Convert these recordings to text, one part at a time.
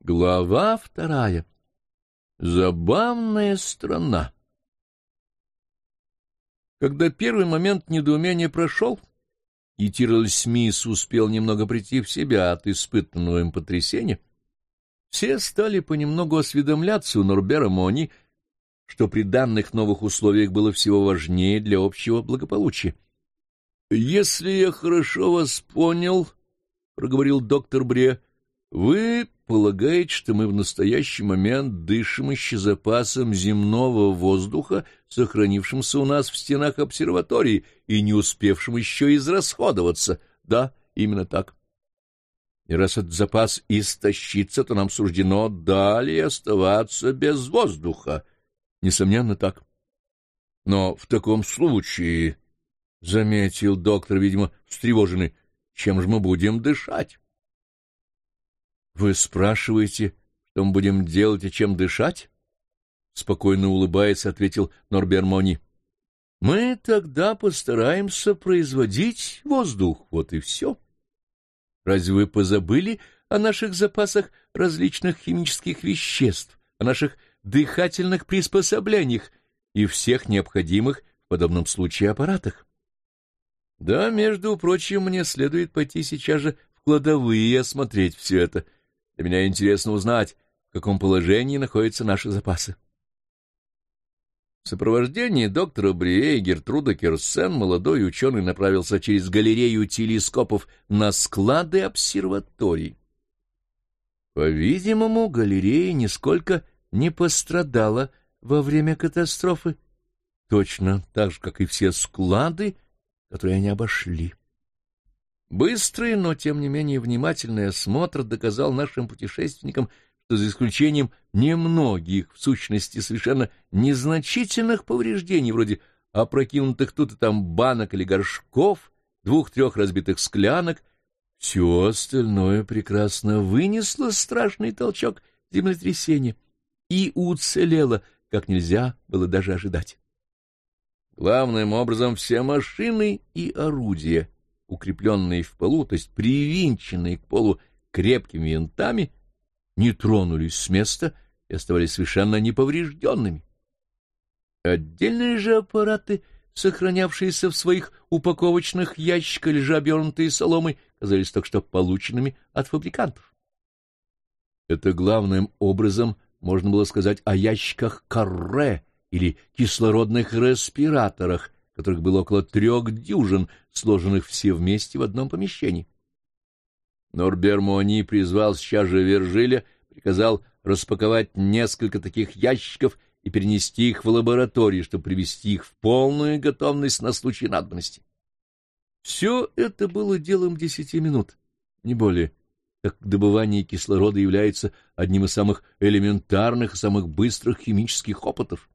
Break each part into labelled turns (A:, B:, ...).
A: Глава 2. Забавная страна. Когда первый момент недоумения прошел, и Тирл Смис успел немного прийти в себя от испытанного им потрясения, все стали понемногу осведомляться у Норбера Мони, что при данных новых условиях было всего важнее для общего благополучия. «Если я хорошо вас понял, — проговорил доктор Бре, — вы полагаете, что мы в настоящий момент дышим еще запасом земного воздуха, сохранившимся у нас в стенах обсерватории и не успевшим еще израсходоваться? Да, именно так. И раз этот запас истощится, то нам суждено далее оставаться без воздуха. Несомненно, так. Но в таком случае, — заметил доктор, видимо, встревоженный, — чем же мы будем дышать? — Вы спрашиваете, что мы будем делать и чем дышать? — спокойно улыбаясь, ответил Норбер Мони. — Мы тогда постараемся производить воздух, вот и все. Разве вы позабыли о наших запасах различных химических веществ, о наших дыхательных приспособлениях и всех необходимых в подобном случае аппаратах? Да, между прочим, мне следует пойти сейчас же в кладовые и осмотреть все это. Для меня интересно узнать, в каком положении находятся наши запасы. В сопровождении доктора Брие и Гертруда Керсен молодой ученый направился через галерею телескопов на склады обсерваторий. По-видимому, галерея нисколько не пострадала во время катастрофы, точно так же, как и все склады, которые они обошли. Быстрый, но, тем не менее, внимательный осмотр доказал нашим путешественникам, что за исключением немногих, в сущности, совершенно незначительных повреждений, вроде опрокинутых тут и там банок или горшков, 2-3 разбитых склянок, все остальное прекрасно вынесло страшный толчок землетрясения и уцелело, как нельзя было даже ожидать. Главным образом, все машины и орудия, укрепленные в полу, то есть привинченные к полу крепкими винтами, не тронулись с места и оставались совершенно неповрежденными. Отдельные же аппараты, сохранявшиеся в своих упаковочных ящиках или же обернутые соломой, казались только что полученными от фабрикантов. Это главным образом можно было сказать о ящиках карре или кислородных респираторах, которых было около 3 дюжин, сложенных все вместе в одном помещении. Норбер Мони призвал сейчас же Вержиля, приказал распаковать несколько таких ящиков и перенести их в лабораторию, чтобы привести их в полную готовность на случай надобности. Все это было делом 10 минут, не более, так как добывание кислорода является одним из самых элементарных и самых быстрых химических опытов.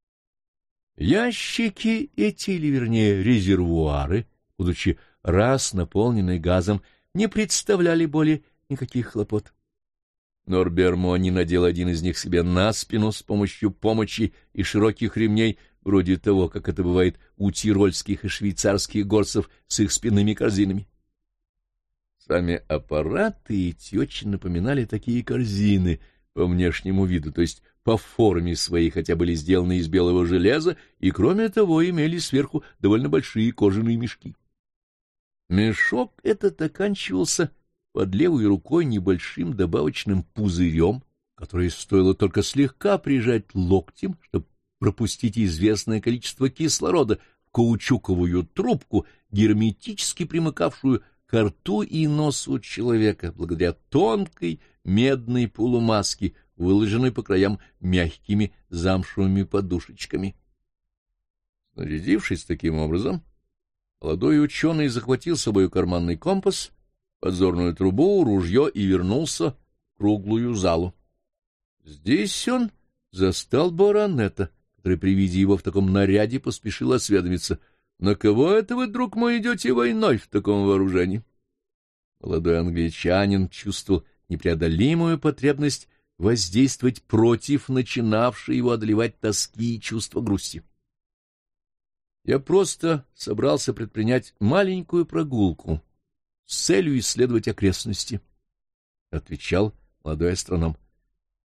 A: Ящики эти, или вернее резервуары, будучи раз наполненные газом, не представляли более никаких хлопот. Норбер Мони надел один из них себе на спину с помощью помощи и широких ремней, вроде того, как это бывает у тирольских и швейцарских горцев с их спинными корзинами. Сами аппараты эти очень напоминали такие корзины по внешнему виду, то есть по форме своей, хотя были сделаны из белого железа, и, кроме того, имели сверху довольно большие кожаные мешки. Мешок этот оканчивался под левой рукой небольшим добавочным пузырем, который стоило только слегка прижать локтем, чтобы пропустить известное количество кислорода в каучуковую трубку, герметически примыкавшую к рту и носу человека, благодаря тонкой медной полумаске, выложенной по краям мягкими замшевыми подушечками. Снарядившись таким образом, молодой ученый захватил с собой карманный компас, подзорную трубу, ружье и вернулся в круглую залу. Здесь он застал баронета, который при виде его в таком наряде поспешил осведомиться: «На кого это вы, друг мой, идете войной в таком вооружении?» Молодой англичанин чувствовал непреодолимую потребность воздействовать против начинавшей его одолевать тоски и чувства грусти. «Я просто собрался предпринять маленькую прогулку с целью исследовать окрестности», — отвечал молодой астроном.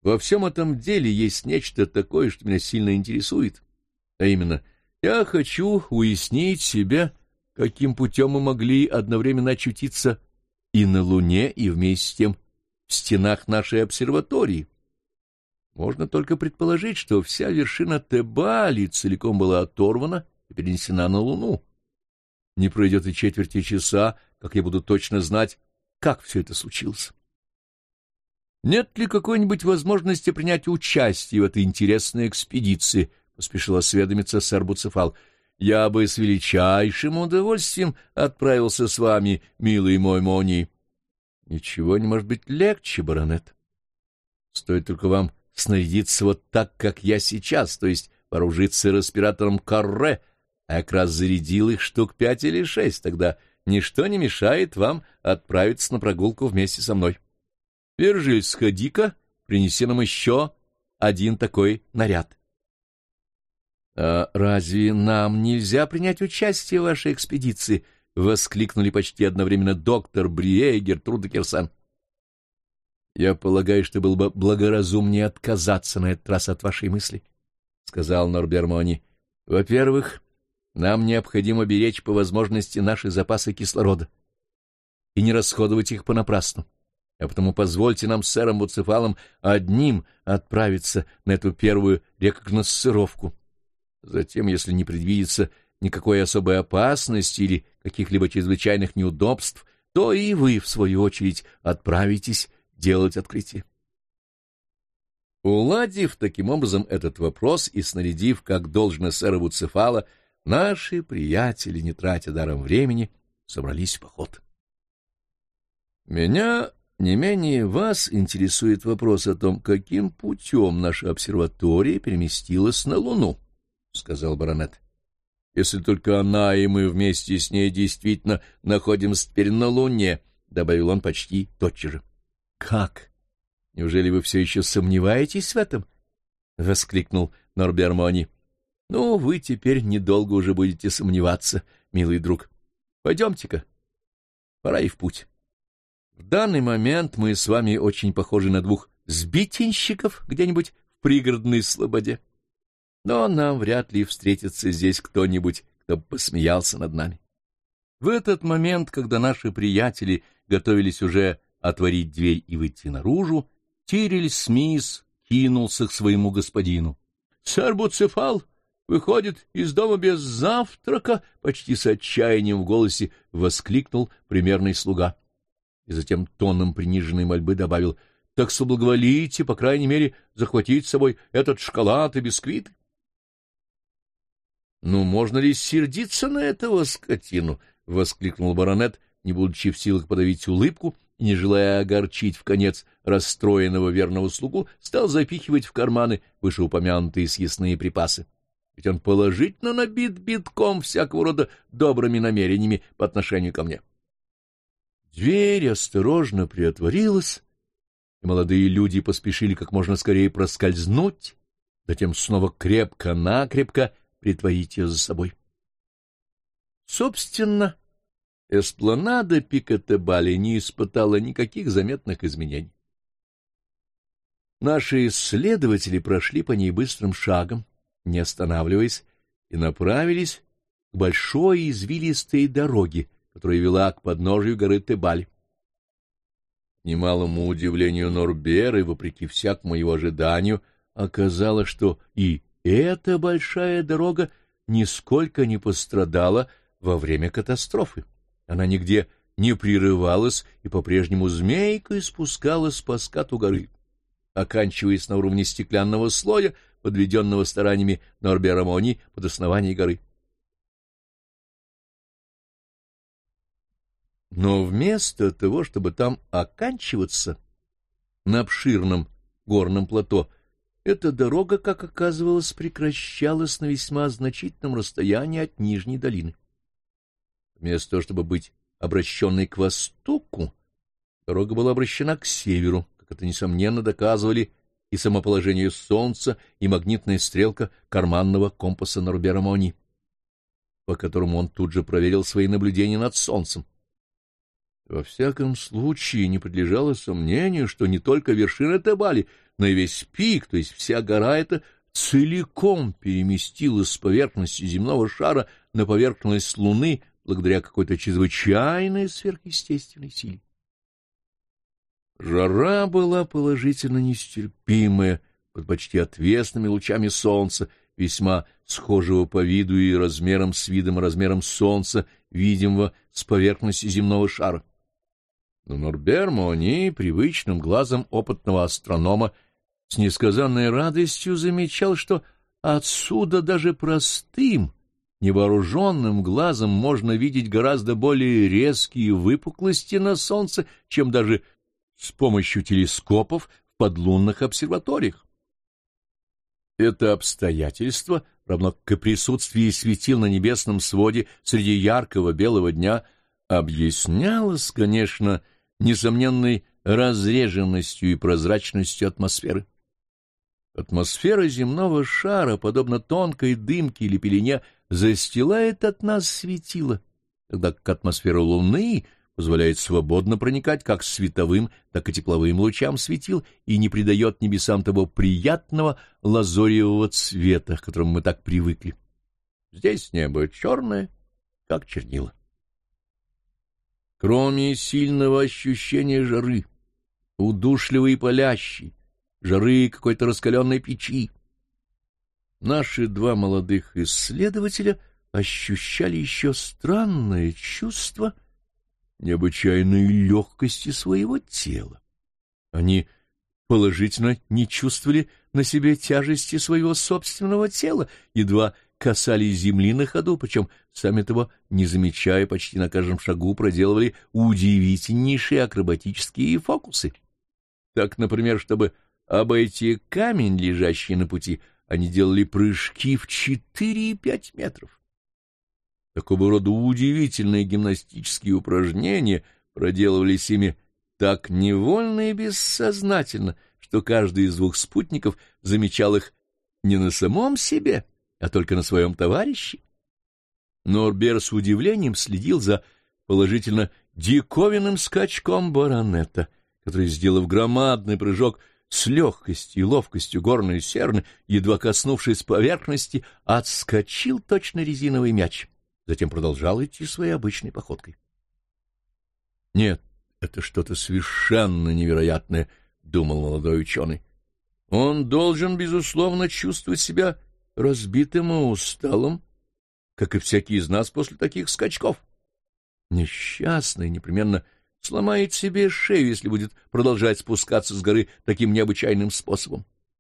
A: Во всем этом деле есть нечто такое, что меня сильно интересует. А именно, я хочу уяснить себе, каким путем мы могли одновременно очутиться и на Луне, и вместе с тем в стенах нашей обсерватории. Можно только предположить, что вся вершина Тебали целиком была оторвана и перенесена на Луну. Не пройдет и четверти часа, как я буду точно знать, как все это случилось. Нет ли какой-нибудь возможности принять участие в этой интересной экспедиции? — поспешил осведомиться сэр Буцефал. — Я бы с величайшим удовольствием отправился с вами, милый мой Мони. — Ничего не может быть легче, баронет. Стоит только вам снарядиться вот так, как я сейчас, то есть вооружиться респиратором Карре, а я как раз зарядил их штук 5 или 6, тогда ничто не мешает вам отправиться на прогулку вместе со мной. Вержиль, сходи-ка, принеси нам еще один такой наряд. — А разве нам нельзя принять участие в вашей экспедиции? — воскликнули почти одновременно доктор Брие и Гертруда Кирсан. — Я полагаю, что было бы благоразумнее отказаться на этот раз от вашей мысли, — сказал Норбер Мони. — Во-первых, нам необходимо беречь по возможности наши запасы кислорода и не расходовать их понапрасну. А потому позвольте нам с сэром Буцефалом одним отправиться на эту первую рекогносцировку. Затем, если не предвидится никакой особой опасности или каких-либо чрезвычайных неудобств, то и вы, в свою очередь, отправитесь делать открытие. Уладив таким образом этот вопрос и снарядив, как должно, сэра Буцефала, наши приятели, не тратя даром времени, собрались в поход. Меня не менее вас интересует вопрос о том, каким путем наша обсерватория переместилась на Луну, — сказал баронет. — Если только она и мы вместе с ней действительно находимся теперь на Луне, — добавил он почти тотчас же. — Как? Неужели вы все еще сомневаетесь в этом? — воскликнул Норбер Мони. — Ну, вы теперь недолго уже будете сомневаться, милый друг. Пойдемте-ка, пора и в путь. В данный момент мы с вами очень похожи на двух сбитенщиков где-нибудь в пригородной слободе. Но нам вряд ли встретится здесь кто-нибудь, кто бы посмеялся над нами. В этот момент, когда наши приятели готовились уже отворить дверь и выйти наружу, Тирель Смис кинулся к своему господину. — Сэр Буцефал выходит из дома без завтрака! — почти с отчаянием в голосе воскликнул примерный слуга. И затем тоном приниженной мольбы добавил: — так соблаговолите, по крайней мере, захватить с собой этот шоколад и бисквиты. — Ну, можно ли сердиться на этого скотину? — воскликнул баронет, не будучи в силах подавить улыбку, и, не желая огорчить вконец расстроенного верного слугу, стал запихивать в карманы вышеупомянутые съестные припасы. Ведь он положительно набит битком всякого рода добрыми намерениями по отношению ко мне. Дверь осторожно приотворилась, и молодые люди поспешили как можно скорее проскользнуть, затем снова крепко-накрепко притворить ее за собой. Собственно, эспланада Пика-Тебали не испытала никаких заметных изменений. Наши исследователи прошли по ней быстрым шагом, не останавливаясь, и направились к большой извилистой дороге, которая вела к подножию горы Тебаль. К немалому удивлению Норбера и вопреки всякому его ожиданию оказалось, что и эта большая дорога нисколько не пострадала во время катастрофы. Она нигде не прерывалась и по-прежнему змейкой спускалась по скату горы, оканчиваясь на уровне стеклянного слоя, подведенного стараниями Норбера Мони под основание горы. Но вместо того, чтобы там оканчиваться, на обширном горном плато, эта дорога, как оказывалось, прекращалась на весьма значительном расстоянии от нижней долины. Вместо того, чтобы быть обращенной к востоку, дорога была обращена к северу, как это, несомненно, доказывали и самоположение Солнца, и магнитная стрелка карманного компаса Норбера Мони, по которому он тут же проверил свои наблюдения над Солнцем. Во всяком случае, не подлежало сомнению, что не только вершина Тебали, но и весь пик, то есть вся гора эта целиком переместилась с поверхности земного шара на поверхность Луны благодаря какой-то чрезвычайной сверхъестественной силе. Жара была положительно нестерпимая под почти отвесными лучами солнца, весьма схожего по виду и размером с видом и размером солнца, видимого с поверхности земного шара. Но Норбер Муани привычным глазом опытного астронома с несказанной радостью замечал, что отсюда даже простым, невооруженным глазом можно видеть гораздо более резкие выпуклости на солнце, чем даже с помощью телескопов в подлунных обсерваториях. Это обстоятельство, равно как и присутствие светил на небесном своде среди яркого белого дня, объяснялось, конечно, несомненной разреженностью и прозрачностью атмосферы. Атмосфера земного шара, подобно тонкой дымке или пелене, застилает от нас светило, тогда как атмосфера Луны позволяет свободно проникать как световым, так и тепловым лучам светил и не придает небесам того приятного лазоревого цвета, к которому мы так привыкли. Здесь небо черное, как чернила. Кроме сильного ощущения жары, удушливой и палящей, жары какой-то раскаленной печи, наши два молодых исследователя ощущали еще странное чувство необычайной легкости своего тела. Они положительно не чувствовали на себе тяжести своего собственного тела, едва касались земли на ходу, причем, сами того не замечая, почти на каждом шагу проделывали удивительнейшие акробатические фокусы. Так, например, чтобы обойти камень, лежащий на пути, они делали прыжки в 4 и 5 метров. Такого рода удивительные гимнастические упражнения проделывались ими так невольно и бессознательно, что каждый из двух спутников замечал их не на самом себе, а только на своем товарище. Норбер с удивлением следил за положительно диковинным скачком баронета, который, сделав громадный прыжок с легкостью и ловкостью горной серны, едва коснувшись поверхности, отскочил точно резиновый мяч. Затем продолжал идти своей обычной походкой. «Нет, это что-то совершенно невероятное», — думал молодой ученый. «Он должен, безусловно, чувствовать себя разбитым и усталым, как и всякий из нас после таких скачков. Несчастный непременно сломает себе шею, если будет продолжать спускаться с горы таким необычайным способом».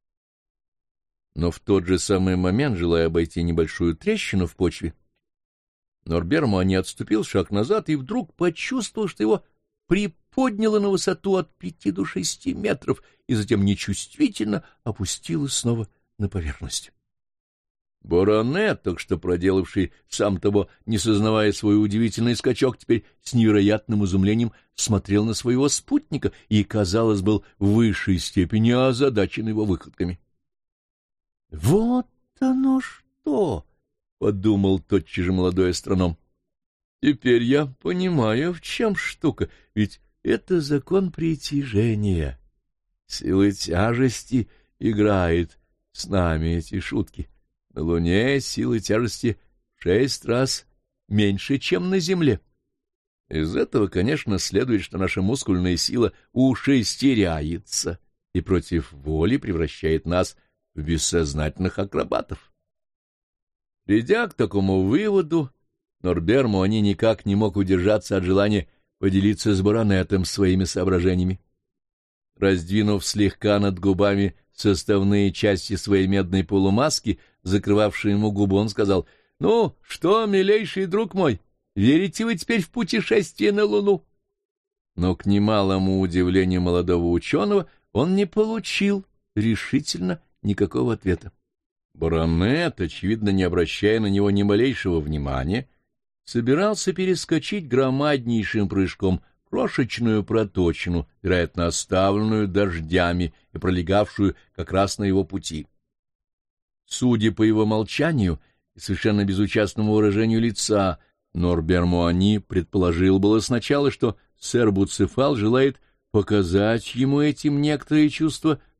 A: Но в тот же самый момент, желая обойти небольшую трещину в почве, Норбер Муани отступил шаг назад и вдруг почувствовал, что его приподняло на высоту от 5 до 6 метров и затем нечувствительно опустилось снова на поверхность. Баронет, только что проделавший, сам того не сознавая свой удивительный скачок, теперь с невероятным изумлением смотрел на своего спутника и, казалось, был в высшей степени озадачен его выходками. — Вот оно что! — подумал тотчас же молодой астроном. — Теперь я понимаю, в чем штука, ведь это закон притяжения. Сила тяжести играет с нами эти шутки. На Луне сила тяжести в 6 раз меньше, чем на Земле. Из этого, конечно, следует, что наша мускульная сила ушестеряется и против воли превращает нас в бессознательных акробатов. Придя к такому выводу, Норбер Муани никак не мог удержаться от желания поделиться с баронетом своими соображениями. Раздвинув слегка над губами составные части своей медной полумаски, закрывавшей ему губу, он сказал: — Ну, что, милейший друг мой, верите вы теперь в путешествие на Луну? Но, к немалому удивлению молодого ученого, он не получил решительно никакого ответа. Баронет, очевидно, не обращая на него ни малейшего внимания, собирался перескочить громаднейшим прыжком крошечную проточину, вероятно, оставленную дождями и пролегавшую как раз на его пути. Судя по его молчанию и совершенно безучастному выражению лица, Норбер Муани предположил было сначала, что сэр Буцефал желает показать ему этим некоторые чувства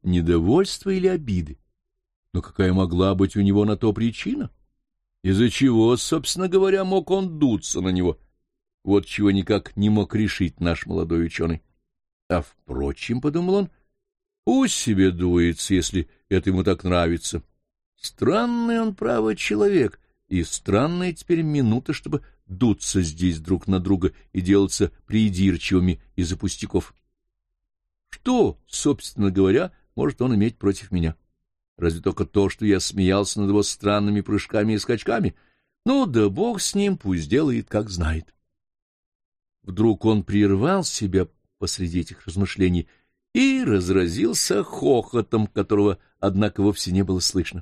A: недовольства или обиды. Но какая могла быть у него на то причина? Из-за чего, собственно говоря, мог он дуться на него? Вот чего никак не мог решить наш молодой ученый. А впрочем, — подумал он, — пусть себе дуется, если это ему так нравится. Странный он, право, человек, и странная теперь минута, чтобы дуться здесь друг на друга и делаться придирчивыми из-за пустяков. Что, собственно говоря, может он иметь против меня? Разве только то, что я смеялся над его странными прыжками и скачками? Ну да бог с ним, пусть делает, как знает. Вдруг он прервал себя посреди этих размышлений и разразился хохотом, которого, однако, вовсе не было слышно.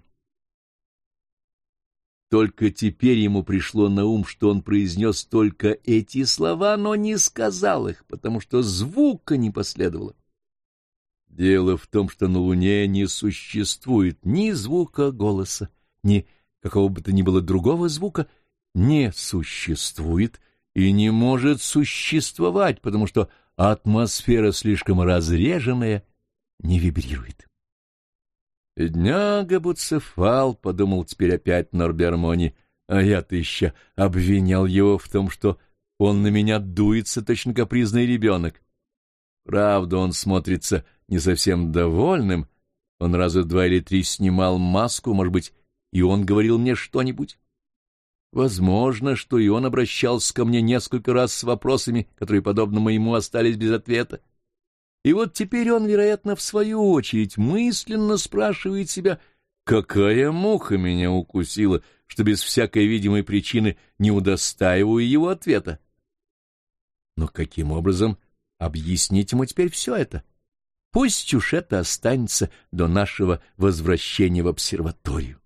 A: Только теперь ему пришло на ум, что он произнес только эти слова, но не сказал их, потому что звука не последовало. Дело в том, что на Луне не существует ни звука голоса, ни какого бы то ни было другого звука, не существует и не может существовать, потому что атмосфера слишком разреженная, не вибрирует. «Бедняга Буцефал», — подумал теперь опять Норбер-Мони, а я-то еще обвинял его в том, что он на меня дуется, точно капризный ребенок. Правда, он смотрится не совсем довольным, он раза 2 или 3 снимал маску, может быть, и он говорил мне что-нибудь. Возможно, что и он обращался ко мне несколько раз с вопросами, которые, подобно моему, остались без ответа. И вот теперь он, вероятно, в свою очередь мысленно спрашивает себя, какая муха меня укусила, что без всякой видимой причины не удостаиваю его ответа. Но каким образом объяснить ему теперь все это? Пусть уж это останется до нашего возвращения в обсерваторию.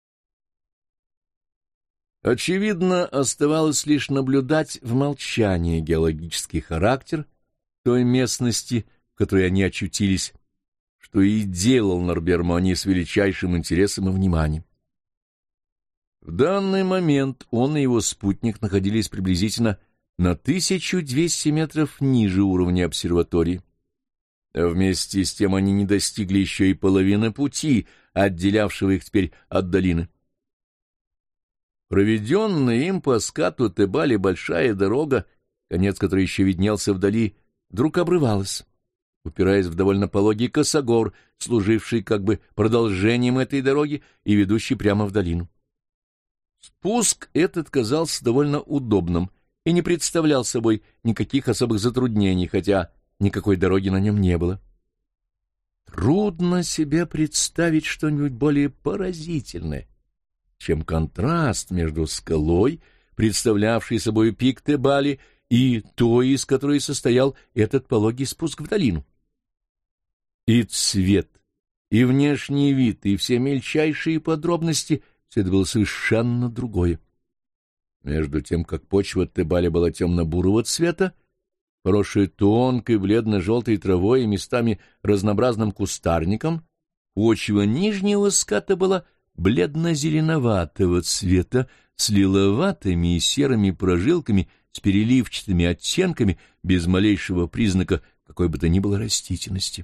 A: Очевидно, оставалось лишь наблюдать в молчании геологический характер той местности, в которой они очутились, что и делал Норбер-Мони с величайшим интересом и вниманием. В данный момент он и его спутник находились приблизительно на 1200 метров ниже уровня обсерватории. А вместе с тем они не достигли еще и половины пути, отделявшего их теперь от долины. Проведенная им по скату Тебали большая дорога, конец которой еще виднелся вдали, вдруг обрывалась, упираясь в довольно пологий косогор, служивший как бы продолжением этой дороги и ведущий прямо в долину. Спуск этот казался довольно удобным и не представлял собой никаких особых затруднений, хотя никакой дороги на нем не было. Трудно себе представить что-нибудь более поразительное, чем контраст между скалой, представлявшей собой пик Тебали, и той, из которой состоял этот пологий спуск в долину. И цвет, и внешний вид, и все мельчайшие подробности — все это было совершенно другое. Между тем, как почва Тебали была темно-бурого цвета, поросшая тонкой бледно-желтой травой и местами разнообразным кустарником, почва нижнего ската была бледно-зеленоватого цвета, с лиловатыми и серыми прожилками, с переливчатыми оттенками, без малейшего признака какой бы то ни было растительности.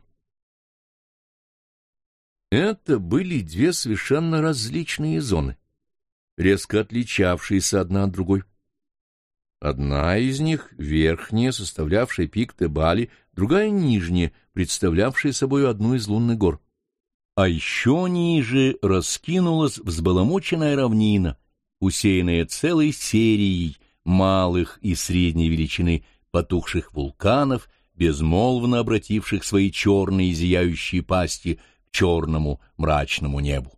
A: Это были две совершенно различные зоны, резко отличавшиеся одна от другой. Одна из них, верхняя, составлявшая пик Тебали, другая нижняя, представлявшая собой одну из лунных гор. А еще ниже раскинулась взбаламученная равнина, усеянная целой серией малых и средней величины потухших вулканов, безмолвно обративших свои черные зияющие пасти к черному мрачному небу.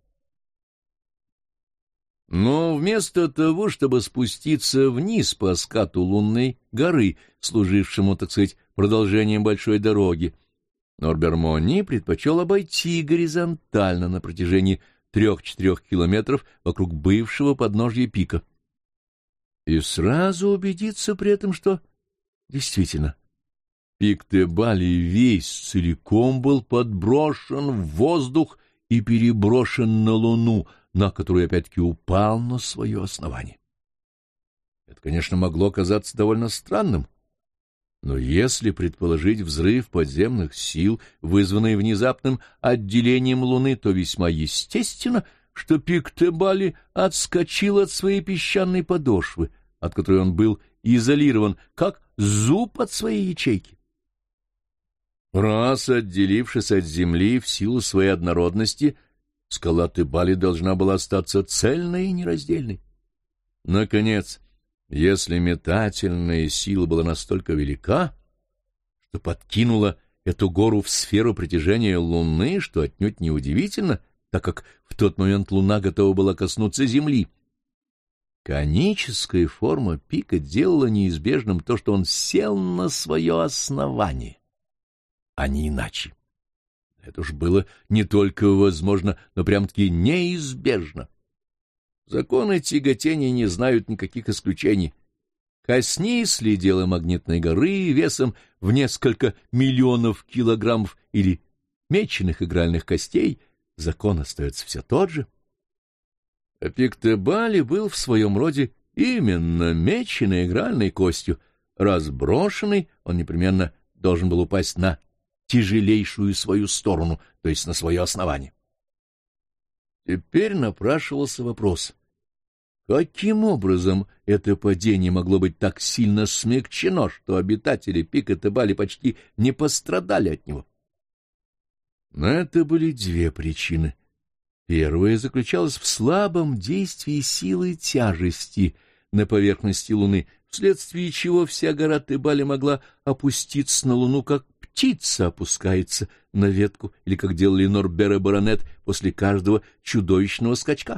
A: Но вместо того, чтобы спуститься вниз по скату лунной горы, служившему, так сказать, продолжением большой дороги, Норбер-Мони предпочел обойти горизонтально на протяжении 3-4 километров вокруг бывшего подножья пика. И сразу убедиться при этом, что действительно пик Тебали весь целиком был подброшен в воздух и переброшен на Луну, на которую опять-таки упал на свое основание. Это, конечно, могло казаться довольно странным, Но если предположить взрыв подземных сил, вызванный внезапным отделением Луны, то весьма естественно, что пик Тебали отскочил от своей песчаной подошвы, от которой он был изолирован, как зуб от своей ячейки. Раз отделившись от Земли в силу своей однородности, скала Тебали должна была остаться цельной и нераздельной. Наконец, если метательная сила была настолько велика, что подкинула эту гору в сферу притяжения Луны, что отнюдь неудивительно, так как в тот момент Луна готова была коснуться Земли, коническая форма пика делала неизбежным то, что он сел на свое основание, а не иначе. Это уж было не только возможно, но прям-таки неизбежно. Законы тяготения не знают никаких исключений. Коснись ли дело магнитной горы весом в несколько миллионов килограммов или меченых игральных костей, закон остается все тот же. А пик Тебали был в своем роде именно меченой игральной костью. Раз брошенный, он непременно должен был упасть на тяжелейшую свою сторону, то есть на свое основание. Теперь напрашивался вопрос, каким образом это падение могло быть так сильно смягчено, что обитатели пика Тебали почти не пострадали от него? Но это были две причины. Первая заключалась в слабом действии силы тяжести на поверхности Луны, вследствие чего вся гора Тебали могла опуститься на Луну, как птица опускается на ветку, или как делали Норбер и Баронет после каждого чудовищного скачка.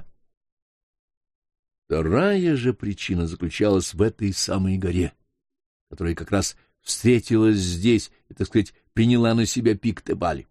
A: Вторая же причина заключалась в этой самой горе, которая как раз встретилась здесь и, так сказать, приняла на себя пик Тебали.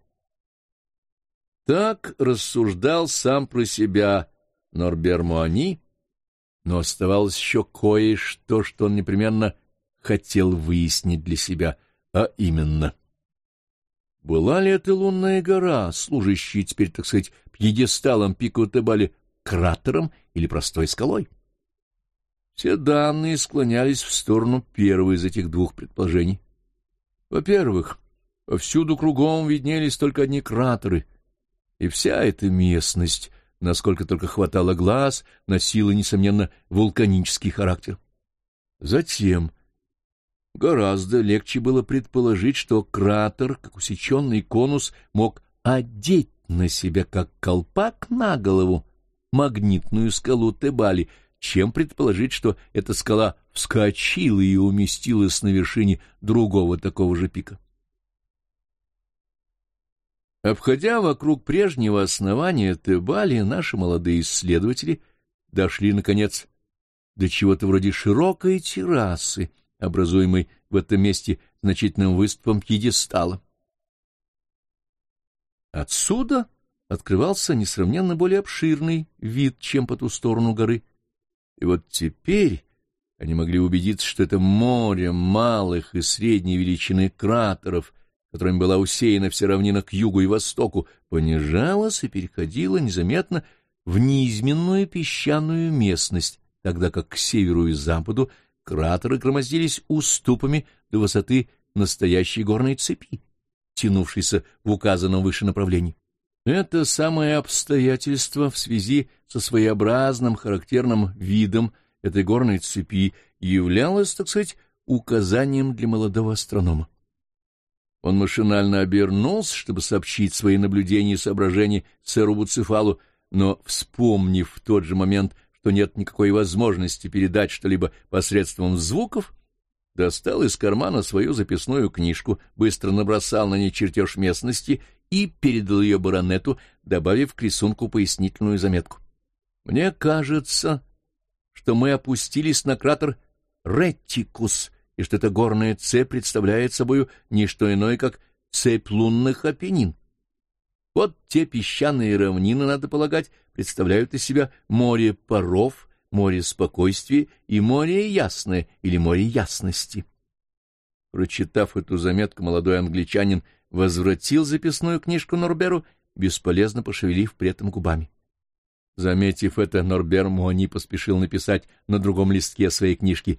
A: Так рассуждал сам про себя Норбер Муани, но оставалось еще кое-что, что он непременно хотел выяснить для себя, а именно, была ли эта лунная гора, служащая теперь, так сказать, пьедесталом пика Тебали, кратером или простой скалой? Все данные склонялись в сторону первого из этих двух предположений. Во-первых, повсюду кругом виднелись только одни кратеры, и вся эта местность, насколько только хватало глаз, носила, несомненно, вулканический характер. Затем гораздо легче было предположить, что кратер, как усеченный конус, мог одеть на себя, как колпак на голову, магнитную скалу Тебали, чем предположить, что эта скала вскочила и уместилась на вершине другого такого же пика. Обходя вокруг прежнего основания Тебали, наши молодые исследователи дошли, наконец, до чего-то вроде широкой террасы, образуемой в этом месте значительным выступом пьедестала. Отсюда открывался несравненно более обширный вид, чем по ту сторону горы. И вот теперь они могли убедиться, что это море малых и средней величины кратеров, которыми была усеяна вся равнина к югу и востоку, понижалась и переходила незаметно в низменную песчаную местность, тогда как к северу и западу кратеры громоздились уступами до высоты настоящей горной цепи, тянувшейся в указанном выше направлении. Это самое обстоятельство в связи со своеобразным характерным видом этой горной цепи являлось, так сказать, указанием для молодого астронома. Он машинально обернулся, чтобы сообщить свои наблюдения и соображения сэру Буцефалу, но, вспомнив в тот же момент, что нет никакой возможности передать что-либо посредством звуков, достал из кармана свою записную книжку, быстро набросал на ней чертеж местности и передал ее баронету, добавив к рисунку пояснительную заметку. «Мне кажется, что мы опустились на кратер Реттикус, и что эта горная цепь представляет собою не что иное, как цепь лунных Апеннин. Вот те песчаные равнины, надо полагать, представляют из себя море паров, море спокойствия и море ясное или море ясности». Прочитав эту заметку, молодой англичанин возвратил записную книжку Норберу, бесполезно пошевелив при этом губами. Заметив это, Норбер Муани поспешил написать на другом листке своей книжки: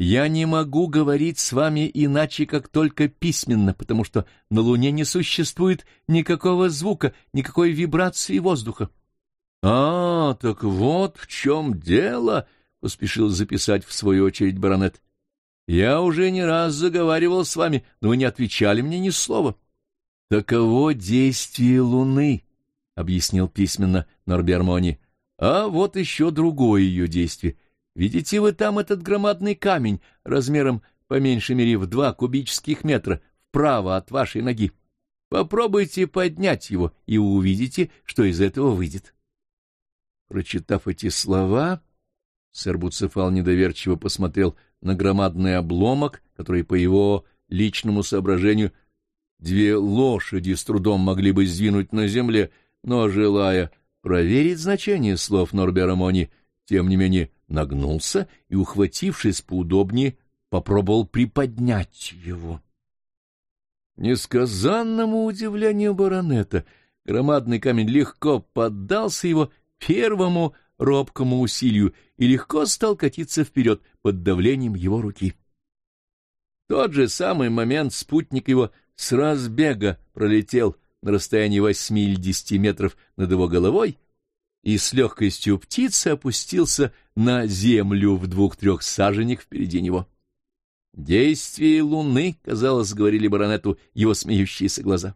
A: Я не могу говорить с вами иначе, как только письменно, потому что на Луне не существует никакого звука, никакой вибрации воздуха. — А, так вот в чем дело, — поспешил записать в свою очередь баронет. — Я уже не раз заговаривал с вами, но вы не отвечали мне ни слова. — Таково действие Луны, — объяснил письменно Норбер-Мони. — А вот еще другое ее действие. Видите вы там этот громадный камень размером по меньшей мере в 2 кубических метра вправо от вашей ноги? Попробуйте поднять его, и вы увидите, что из этого выйдет. Прочитав эти слова, сэр Буцефал недоверчиво посмотрел на громадный обломок, который, по его личному соображению, 2 лошади с трудом могли бы сдвинуть на земле, но, желая проверить значение слов Норбера-Мони, тем не менее нагнулся и, ухватившись поудобнее, попробовал приподнять его. Несказанному удивлению баронета громадный камень легко поддался его первому робкому усилию и легко стал катиться вперед под давлением его руки. В тот же самый момент спутник его с разбега пролетел на расстоянии 8 или 10 метров над его головой и с легкостью птицы опустился на землю в 2-3 саженях впереди него. «Действие Луны», — казалось, говорили баронету его смеющиеся глаза.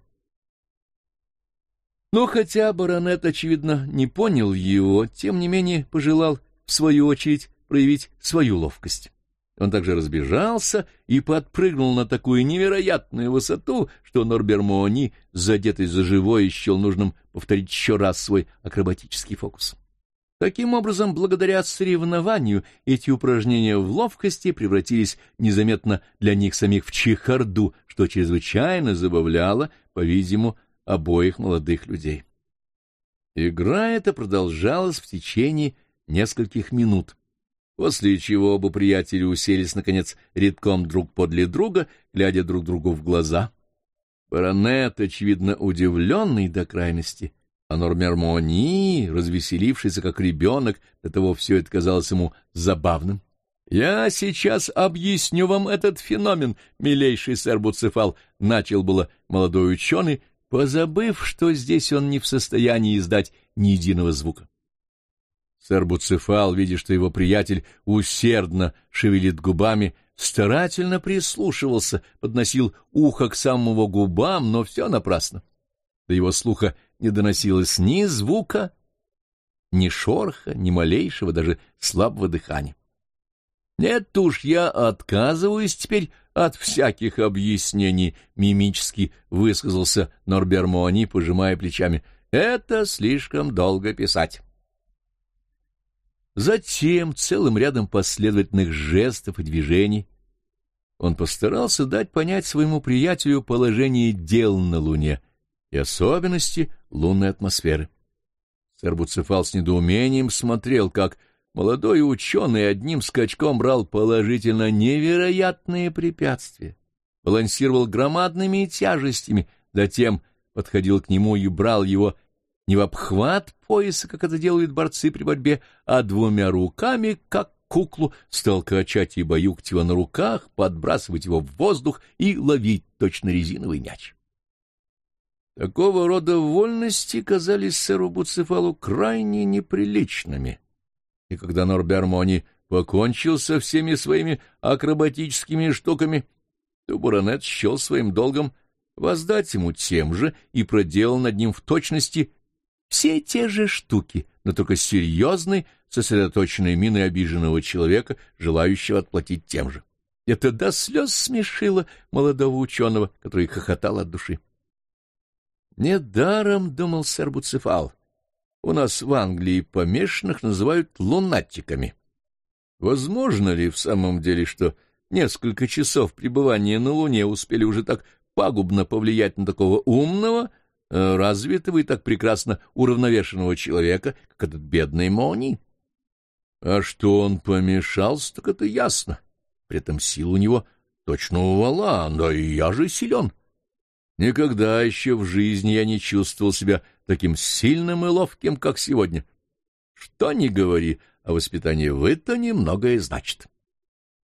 A: Но хотя баронет, очевидно, не понял его, тем не менее пожелал, в свою очередь, проявить свою ловкость. Он также разбежался и подпрыгнул на такую невероятную высоту, что Норбер-Мони, задетый за живое, счел нужным повторить еще раз свой акробатический фокус. Таким образом, благодаря соревнованию, эти упражнения в ловкости превратились незаметно для них самих в чехарду, что чрезвычайно забавляло, по-видимому, обоих молодых людей. Игра эта продолжалась в течение нескольких минут, после чего оба приятеля уселись, наконец, рядком друг подле друга, глядя друг другу в глаза. Баронет, очевидно, удивленный до крайности, а Норбер-Мони, развеселившийся как ребенок, до того все это казалось ему забавным. — Я сейчас объясню вам этот феномен, милейший сэр Буцефал, — начал было молодой ученый, позабыв, что здесь он не в состоянии издать ни единого звука. Сэр Буцефал, видя, что его приятель усердно шевелит губами, старательно прислушивался, подносил ухо к самым его губам, но все напрасно. До его слуха не доносилось ни звука, ни шороха, ни малейшего, даже слабого дыхания. «Нет уж, я отказываюсь теперь от всяких объяснений», — мимически высказался Норбер-Мони, пожимая плечами. «Это слишком долго писать». Затем целым рядом последовательных жестов и движений он постарался дать понять своему приятелю положение дел на Луне и особенности лунной атмосферы. Сэр Буцефал с недоумением смотрел, как молодой ученый одним скачком брал положительно невероятные препятствия, балансировал громадными тяжестями, затем подходил к нему и брал его не в обхват пояса, как это делают борцы при борьбе, а 2 руками, как куклу, стал качать и баюкать его на руках, подбрасывать его в воздух и ловить точно резиновый мяч. Такого рода вольности казались сэру Буцефалу крайне неприличными, и когда Норбер-Мони покончил со всеми своими акробатическими штуками, то баронет счел своим долгом воздать ему тем же и проделал над ним в точности все те же штуки, но только серьезной, сосредоточенной миной обиженного человека, желающего отплатить тем же. Это до слез смешило молодого ученого, который хохотал от души. «Недаром, — думал сэр Буцефал, — у нас в Англии помешанных называют лунатиками. Возможно ли в самом деле, что несколько часов пребывания на Луне успели уже так пагубно повлиять на такого умного, развитого и так прекрасно уравновешенного человека, как этот бедный Мони? А что он помешался, так это ясно. При этом сил у него точно у вала, да и я же силен. Никогда еще в жизни я не чувствовал себя таким сильным и ловким, как сегодня. Что ни говори, а воспитание в Итоне многое значит».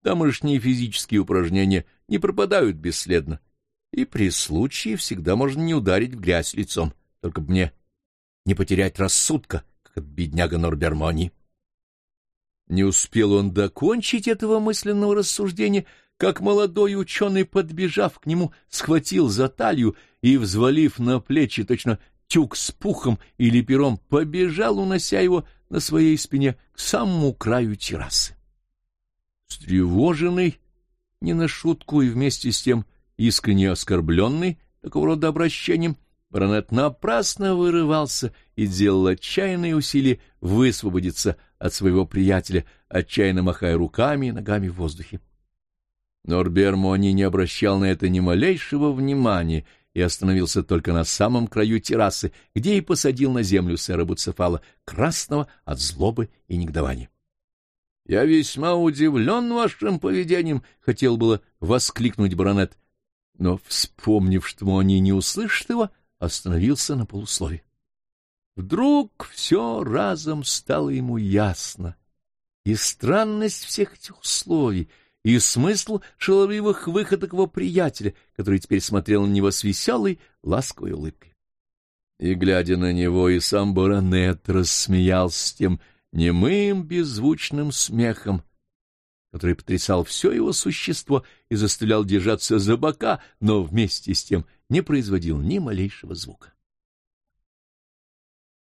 A: Тамошние физические упражнения не пропадают бесследно, и при случае всегда можно не ударить в грязь лицом, только б мне не потерять рассудка, как от бедняга Норбермони. Не успел он докончить этого мысленного рассуждения, как молодой ученый, подбежав к нему, схватил за талию и, взвалив на плечи точно тюк с пухом или пером, побежал, унося его на своей спине к самому краю террасы. Встревоженный не на шутку и вместе с тем искренне оскорбленный такого рода обращением, баронет напрасно вырывался и делал отчаянные усилия высвободиться от своего приятеля, отчаянно махая руками и ногами в воздухе. Норбермони не обращал на это ни малейшего внимания и остановился только на самом краю террасы, где и посадил на землю сэра Буцефала, красного от злобы и негодования. — Я весьма удивлен вашим поведением, — хотел было воскликнуть баронет, но, вспомнив, что Мони не услышит его, остановился на полуслове. Вдруг все разом стало ему ясно, и странность всех этих условий, и смысл шаловливых выходок его приятеля, который теперь смотрел на него с веселой, ласковой улыбкой. И, глядя на него, и сам баронет рассмеялся тем немым беззвучным смехом, который потрясал все его существо и заставлял держаться за бока, но вместе с тем не производил ни малейшего звука.